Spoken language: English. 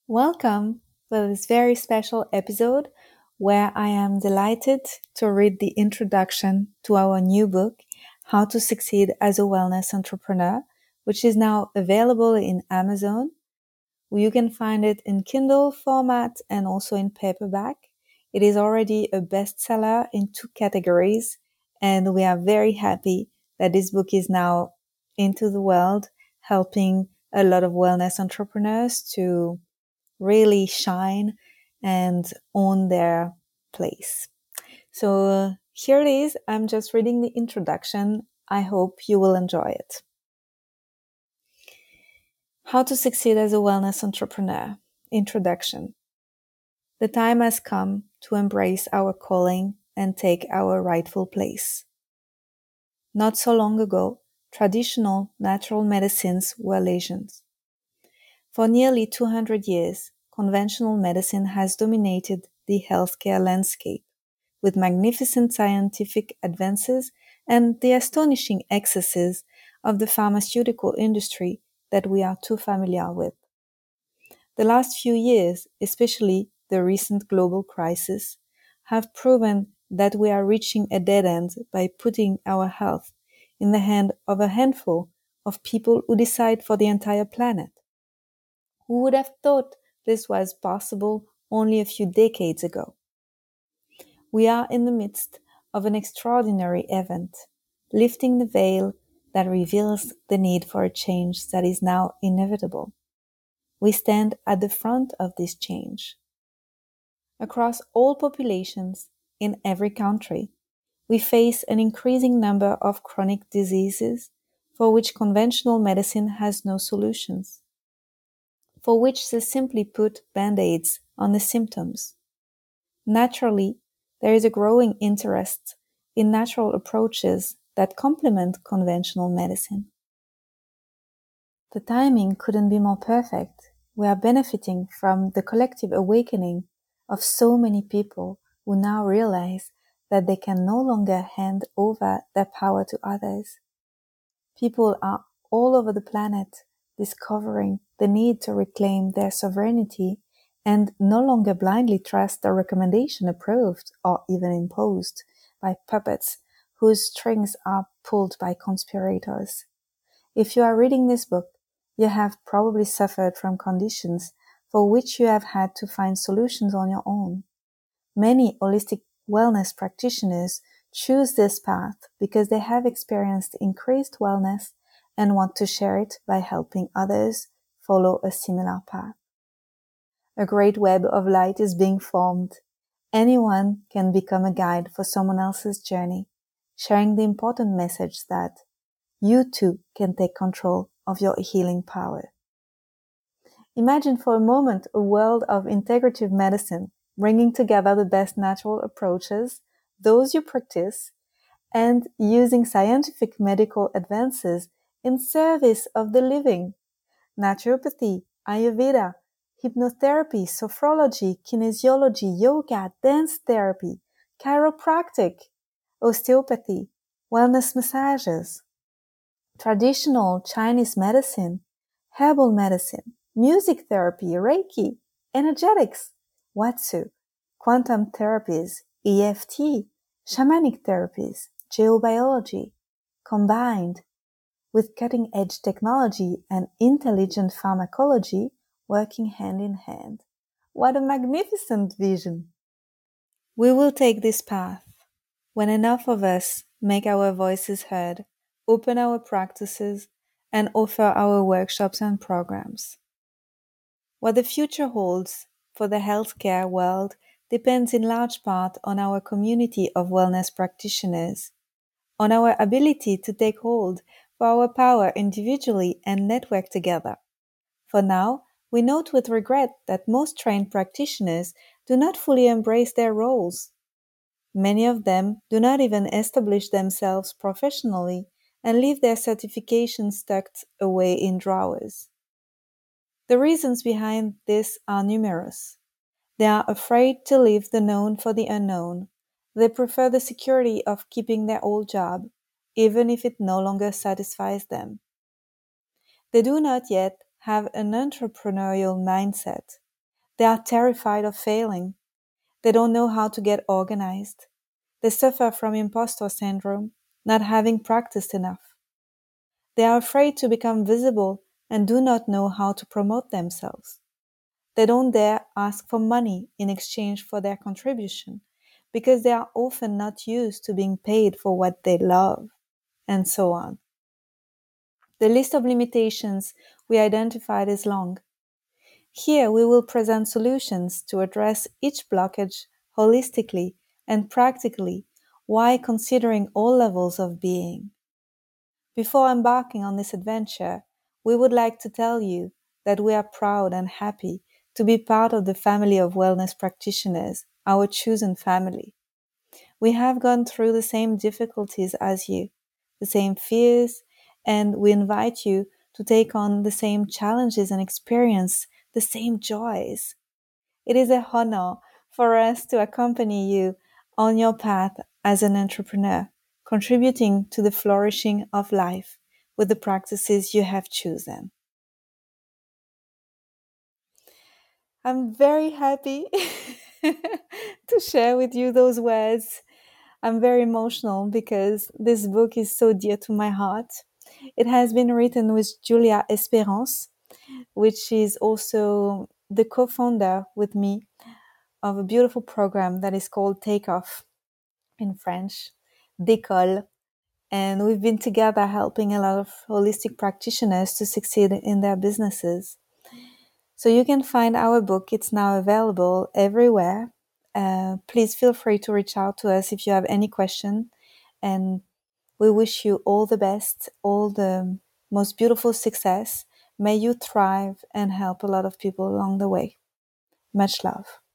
Welcome for this very special episode where I am delighted to read the introduction to our new book, How to Succeed as a Wellness Entrepreneur, which is now available in Amazon. You can find it in Kindle format and also in paperback. It is already a bestseller in 2 categories, and we are very happy that this book is now into the world, helping a lot of wellness entrepreneurs to really shine and own their place. So here it is. I'm just reading the introduction. I hope you will enjoy it. How to Succeed as a Wellness Entrepreneur. Introduction. The time has come to embrace our calling and take our rightful place. Not so long ago, traditional natural medicines were legions. For nearly 200 years, conventional medicine has dominated the healthcare landscape, with magnificent scientific advances and the astonishing excesses of the pharmaceutical industry that we are too familiar with. The last few years, especially the recent global crisis, have proven that we are reaching a dead end by putting our health in the hand of a handful of people who decide for the entire planet. Who would have thought this was possible only a few decades ago? We are in the midst of an extraordinary event, lifting the veil that reveals the need for a change that is now inevitable. We stand at the front of this change. Across all populations, in every country, we face an increasing number of chronic diseases for which conventional medicine has no solutions, for which they simply put band-aids on the symptoms. Naturally, there is a growing interest in natural approaches that complement conventional medicine. The timing couldn't be more perfect. We are benefiting from the collective awakening of so many people who now realize that they can no longer hand over their power to others. People are all over the planet discovering the need to reclaim their sovereignty and no longer blindly trust the recommendation approved or even imposed by puppets whose strings are pulled by conspirators. If you are reading this book, you have probably suffered from conditions for which you have had to find solutions on your own. Many holistic wellness practitioners choose this path because they have experienced increased wellness and want to share it by helping others follow a similar path. A great web of light is being formed. Anyone can become a guide for someone else's journey, sharing the important message that you too can take control of your healing power. Imagine for a moment a world of integrative medicine, bringing together the best natural approaches, those you practice, and using scientific medical advances in service of the living. Naturopathy, Ayurveda, hypnotherapy, sophrology, kinesiology, yoga, dance therapy, chiropractic, osteopathy, wellness massages, traditional Chinese medicine, herbal medicine, music therapy, Reiki, energetics, Watsu, quantum therapies, EFT, shamanic therapies, geobiology, combined with cutting-edge technology and intelligent pharmacology working hand in hand. What a magnificent vision! We will take this path when enough of us make our voices heard, open our practices, and offer our workshops and programs. What the future holds for the healthcare world depends in large part on our community of wellness practitioners, on our ability to take hold for our power individually and network together. For now, we note with regret that most trained practitioners do not fully embrace their roles. Many of them do not even establish themselves professionally and leave their certifications tucked away in drawers. The reasons behind this are numerous. They are afraid to leave the known for the unknown. They prefer the security of keeping their old job, even if it no longer satisfies them. They do not yet have an entrepreneurial mindset, They are terrified of failing. They don't know how to get organized. They suffer from imposter syndrome, not having practiced enough. They are afraid to become visible and do not know how to promote themselves. They don't dare ask for money in exchange for their contribution because they are often not used to being paid for what they love, and so on. The list of limitations we identified is long. Here we will present solutions to address each blockage holistically and practically while considering all levels of being. Before embarking on this adventure, we would like to tell you that we are proud and happy to be part of the family of wellness practitioners, our chosen family. We have gone through the same difficulties as you, the same fears, and we invite you to take on the same challenges and experience the same joys. It is a honor for us to accompany you on your path as an entrepreneur, contributing to the flourishing of life with the practices you have chosen. I'm very happy to share with you those words. I'm very emotional because this book is so dear to my heart. It has been written with Julia Espérance, which is also the co-founder with me of a beautiful program that is called Takeoff in French, Décolle. And we've been together helping a lot of holistic practitioners to succeed in their businesses. So you can find our book. It's now available everywhere. Please feel free to reach out to us if you have any question. And we wish you all the best, all the most beautiful success. May you thrive and help a lot of people along the way. Much love.